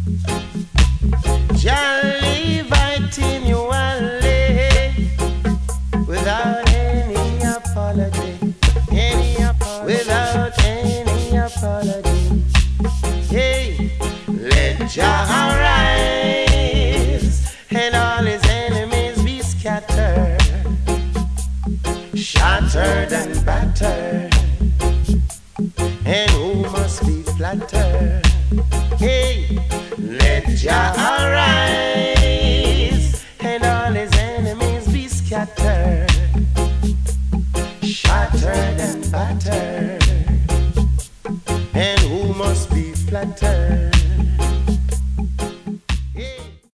Jah live continually without any apology, without any apology. Hey, let Jah arise and all his enemies be scattered, shattered and battered, and who must be flattered. Hey, let Jah arise and all his enemies be scattered, shattered and battered,